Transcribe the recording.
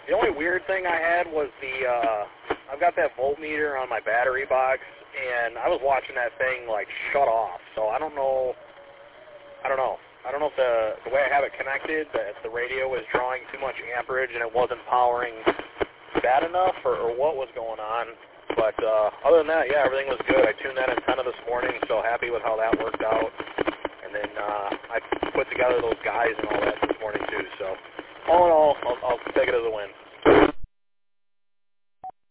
The only weird thing I had was I've got that voltmeter on my battery box, and I was watching that thing, like, shut off. So I don't know if the way I have it connected, that the radio was drawing too much amperage and it wasn't powering bad enough, or what was going on. But other than that, yeah, everything was good. I tuned that antenna this morning, so happy with how that worked out. And then I put together those guys and all that this morning, too. So all in all, I'll take it as a win.